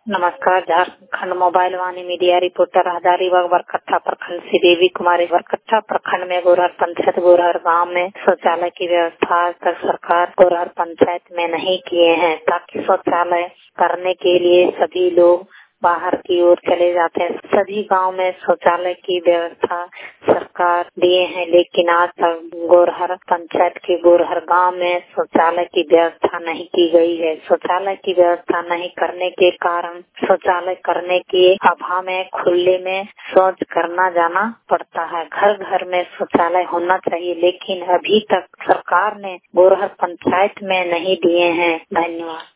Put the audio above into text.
नमस्कार। Jharkhand mobile Vaani media reporter Hazaribagh Barkatta प्रखंड से देवी कुमारी। बरकट्टा प्रखंड में गोरहर पंचायत गोरहर गांव में शौचालय की व्यवस्था आज तक सरकार गोरहर पंचायत में नहीं किए हैं, ताकि शौचालय करने के लिए सभी लोग बाहर की ओर चले जाते हैं। सभी गांव में शौचालय की व्यवस्था सरकार दिए हैं, लेकिन आज तक गोरहर पंचायत के गोरहर गांव में शौचालय की व्यवस्था नहीं की गई है। शौचालय की व्यवस्था नहीं करने के कारण शौचालय करने के अभाव में खुले में शौच करना जाना पड़ता है। घर घर में शौचालय होना चाहिए, लेकिन अभी तक सरकार ने गोरहर पंचायत में नहीं दिए हैं। धन्यवाद।